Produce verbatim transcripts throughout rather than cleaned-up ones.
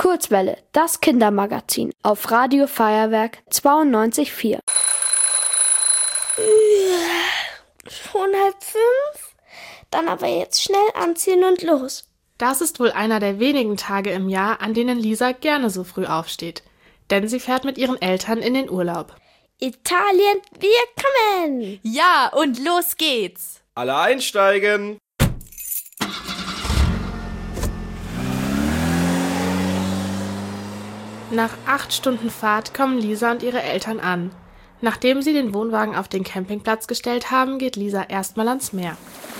Kurzwelle, das Kindermagazin auf Radio Feuerwerk zweiundneunzig Komma vier. Schon halb fünf? Dann aber jetzt schnell anziehen und los. Das ist wohl einer der wenigen Tage im Jahr, an denen Lisa gerne so früh aufsteht. Denn sie fährt mit ihren Eltern in den Urlaub. Italien, wir kommen! Ja, und los geht's! Alle einsteigen! Nach acht Stunden Fahrt kommen Lisa und ihre Eltern an. Nachdem sie den Wohnwagen auf den Campingplatz gestellt haben, geht Lisa erstmal ans Meer.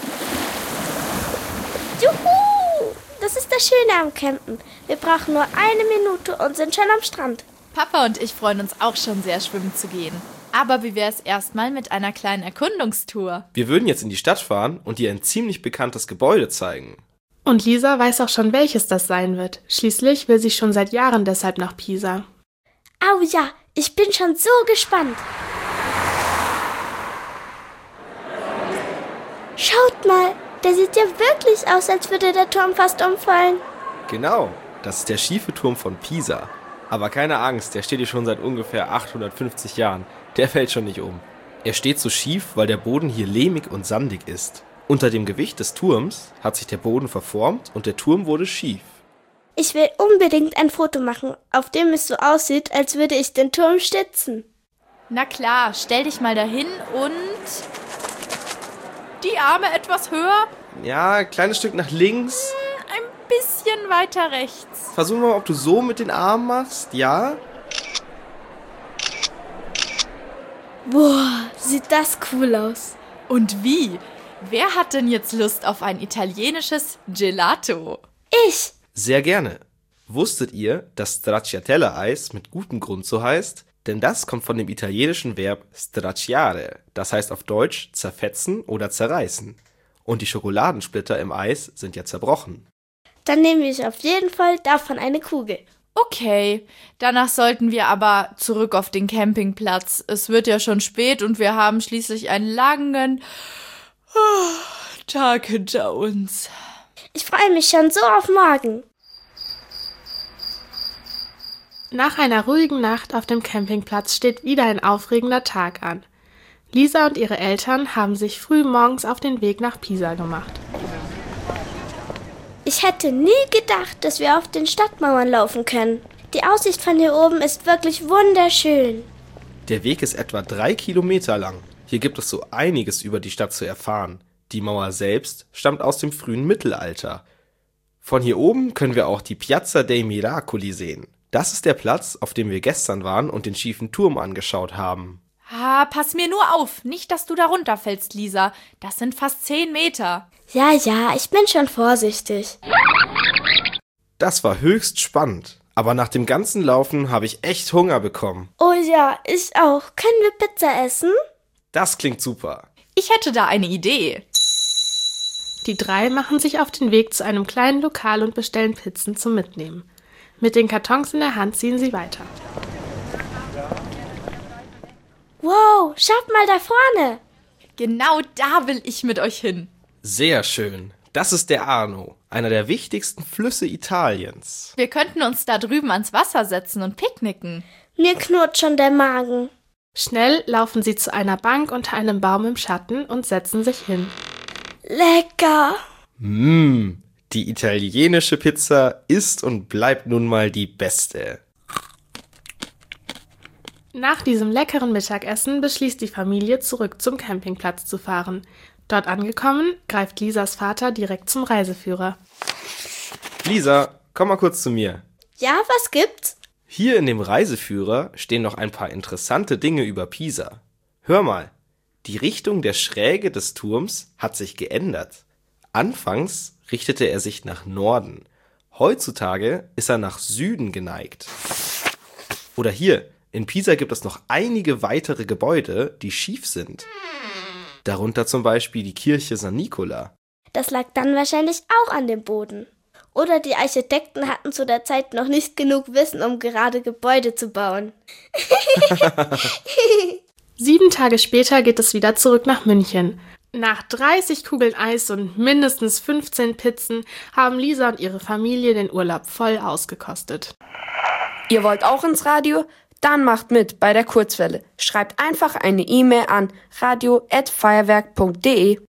Juhu! Das ist das Schöne am Campen. Wir brauchen nur eine Minute und sind schon am Strand. Papa und ich freuen uns auch schon sehr, schwimmen zu gehen. Aber wie wär's erstmal mit einer kleinen Erkundungstour? Wir würden jetzt in die Stadt fahren und dir ein ziemlich bekanntes Gebäude zeigen. Und Lisa weiß auch schon, welches das sein wird. Schließlich will sie schon seit Jahren deshalb nach Pisa. Au ja, ich bin schon so gespannt. Schaut mal, der sieht ja wirklich aus, als würde der Turm fast umfallen. Genau, das ist der schiefe Turm von Pisa. Aber keine Angst, der steht hier schon seit ungefähr achthundertfünfzig Jahren. Der fällt schon nicht um. Er steht so schief, weil der Boden hier lehmig und sandig ist. Unter dem Gewicht des Turms hat sich der Boden verformt und der Turm wurde schief. Ich will unbedingt ein Foto machen, auf dem es so aussieht, als würde ich den Turm stützen. Na klar, stell dich mal dahin und... die Arme etwas höher. Ja, ein kleines Stück nach links. Ein bisschen weiter rechts. Versuch mal, ob du so mit den Armen machst, ja? Boah, sieht das cool aus. Und wie? Wer hat denn jetzt Lust auf ein italienisches Gelato? Ich! Sehr gerne. Wusstet ihr, dass Stracciatella-Eis mit gutem Grund so heißt? Denn das kommt von dem italienischen Verb stracciare, das heißt auf Deutsch zerfetzen oder zerreißen. Und die Schokoladensplitter im Eis sind ja zerbrochen. Dann nehme ich auf jeden Fall davon eine Kugel. Okay, danach sollten wir aber zurück auf den Campingplatz. Es wird ja schon spät und wir haben schließlich einen langen oh, Tag hinter uns. Ich freue mich schon so auf morgen. Nach einer ruhigen Nacht auf dem Campingplatz steht wieder ein aufregender Tag an. Lisa und ihre Eltern haben sich früh morgens auf den Weg nach Pisa gemacht. Ich hätte nie gedacht, dass wir auf den Stadtmauern laufen können. Die Aussicht von hier oben ist wirklich wunderschön. Der Weg ist etwa drei Kilometer lang. Hier gibt es so einiges über die Stadt zu erfahren. Die Mauer selbst stammt aus dem frühen Mittelalter. Von hier oben können wir auch die Piazza dei Miracoli sehen. Das ist der Platz, auf dem wir gestern waren und den schiefen Turm angeschaut haben. Ah, pass mir nur auf, nicht, dass du da runterfällst, Lisa. Das sind fast zehn Meter. Ja, ja, ich bin schon vorsichtig. Das war höchst spannend. Aber nach dem ganzen Laufen habe ich echt Hunger bekommen. Oh ja, ich auch. Können wir Pizza essen? Das klingt super. Ich hätte da eine Idee. Die drei machen sich auf den Weg zu einem kleinen Lokal und bestellen Pizzen zum Mitnehmen. Mit den Kartons in der Hand ziehen sie weiter. Wow, schaut mal da vorne. Genau da will ich mit euch hin. Sehr schön. Das ist der Arno, einer der wichtigsten Flüsse Italiens. Wir könnten uns da drüben ans Wasser setzen und picknicken. Mir knurrt schon der Magen. Schnell laufen sie zu einer Bank unter einem Baum im Schatten und setzen sich hin. Lecker. Mmh, die italienische Pizza ist und bleibt nun mal die beste. Nach diesem leckeren Mittagessen beschließt die Familie, zurück zum Campingplatz zu fahren. Dort angekommen, greift Lisas Vater direkt zum Reiseführer. Lisa, komm mal kurz zu mir. Ja, was gibt's? Hier in dem Reiseführer stehen noch ein paar interessante Dinge über Pisa. Hör mal, die Richtung der Schräge des Turms hat sich geändert. Anfangs richtete er sich nach Norden. Heutzutage ist er nach Süden geneigt. Oder hier, in Pisa gibt es noch einige weitere Gebäude, die schief sind. Darunter zum Beispiel die Kirche San Nicola. Das lag dann wahrscheinlich auch an dem Boden. Oder die Architekten hatten zu der Zeit noch nicht genug Wissen, um gerade Gebäude zu bauen. Sieben Tage später geht es wieder zurück nach München. Nach dreißig Kugeln Eis und mindestens fünfzehn Pizzen haben Lisa und ihre Familie den Urlaub voll ausgekostet. Ihr wollt auch ins Radio? Dann macht mit bei der Kurzwelle. Schreibt einfach eine E-Mail an radio at feuerwerk punkt de.